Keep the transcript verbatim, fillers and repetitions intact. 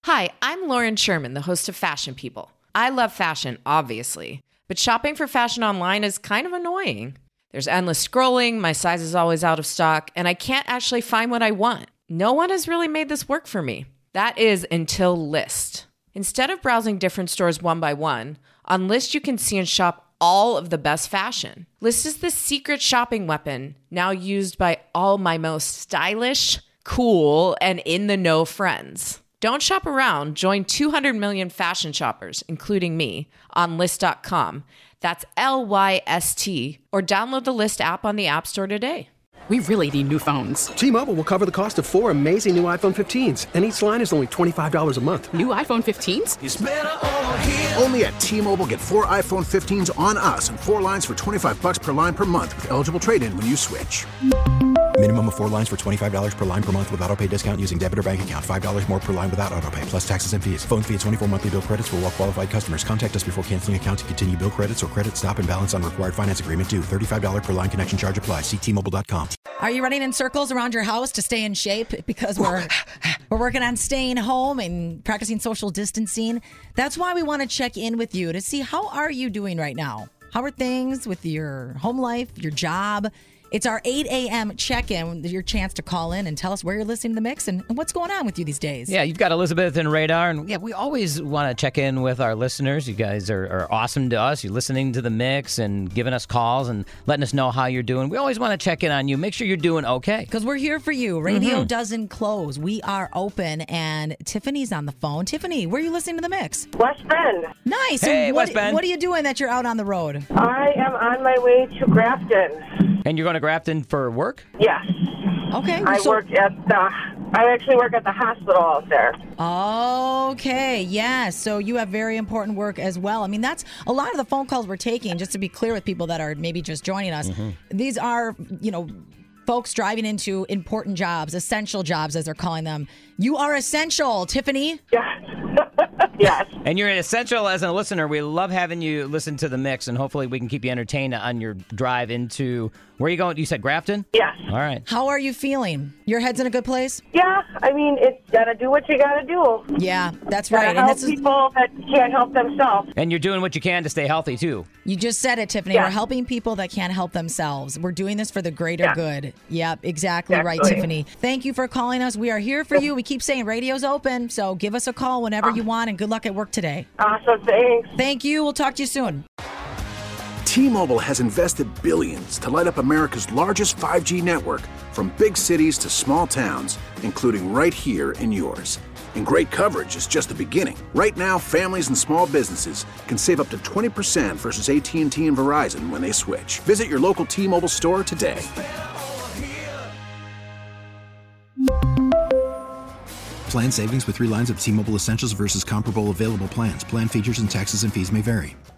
Hi, I'm Lauren Sherman, the host of Fashion People. I love fashion, obviously, but shopping for fashion online is kind of annoying. There's endless scrolling, my size is always out of stock, and I can't actually find what I want. No one has really made this work for me. That is until Lyst. Instead of browsing different stores one by one, on Lyst you can see and shop all of the best fashion. Lyst is the secret shopping weapon, now used by all my most stylish, cool, and in-the-know friends. Don't shop around. Join two hundred million fashion shoppers, including me, on Lyst dot com. That's L Y S T. Or download the Lyst app on the App Store today. We really need new phones. T-Mobile will cover the cost of four amazing new iPhone fifteens, and each line is only twenty-five dollars a month. New iPhone fifteens? It's better over here. Only at T-Mobile, get four iPhone fifteens on us and four lines for twenty-five bucks per line per month with eligible trade-in when you switch. Minimum of four lines for twenty-five dollars per line per month with autopay discount using debit or bank account. five dollars more per line without autopay, plus taxes and fees. Phone fee at twenty-four monthly bill credits for well-qualified customers. Contact us before canceling account to continue bill credits or credit stop and balance on required finance agreement due. thirty-five dollars per line connection charge applies. See T Mobile dot com. Are you running in circles around your house to stay in shape? Because we're we're working on staying home and practicing social distancing. That's why we want to check in with you to see how are you doing right now? How are things with your home life, your job? It's our eight a.m. check-in, your chance to call in and tell us where you're listening to The Mix and, and what's going on with you these days. Yeah, you've got Elizabeth and Radar, and yeah, we always want to check in with our listeners. You guys are, are awesome to us. You're listening to The Mix and giving us calls and letting us know how you're doing. We always want to check in on you. Make sure you're doing okay. Because we're here for you. Radio Mm-hmm. doesn't close. We are open, and Tiffany's on the phone. Tiffany, where are you listening to The Mix? West Bend. Nice. Hey, what, West Bend. What are you doing that you're out on the road? I am on my way to Grafton. And you're going to Grafton for work? Yes. Okay. I so- work at the, I actually work at the hospital out there. Okay, yeah. So you have very important work as well. I mean, that's a lot of the phone calls we're taking, just to be clear with people that are maybe just joining us. Mm-hmm. These are, you know, folks driving into important jobs, essential jobs, as they're calling them. You are essential, Tiffany. Yes. Yes. And you're essential as a listener. We love having you listen to The Mix, and hopefully we can keep you entertained on your drive into, where are you going? You said Grafton? Yes. All right. How are you feeling? Your head's in a good place? Yeah, I mean, it's gotta do what you gotta do. Yeah, that's Gotta right. And help this is, people that can't help themselves. And you're doing what you can to stay healthy, too. you just said it, Tiffany. Yeah. We're helping people that can't help themselves. We're doing this for the greater Yeah. good. Yep, exactly right, Exactly. Tiffany. Thank you for calling us. We are here for you. We keep saying radio's open, so give us a call whenever you want, and good luck at work today. Awesome, thanks. Thank you. We'll talk to you soon. T-Mobile has invested billions to light up America's largest five G network, from big cities to small towns, including right here in yours. And great coverage is just the beginning. Right now, families and small businesses can save up to twenty percent versus A T and T and Verizon when they switch. Visit your local T-Mobile store today. Plan savings with three lines of T-Mobile Essentials versus comparable available plans. Plan features and taxes and fees may vary.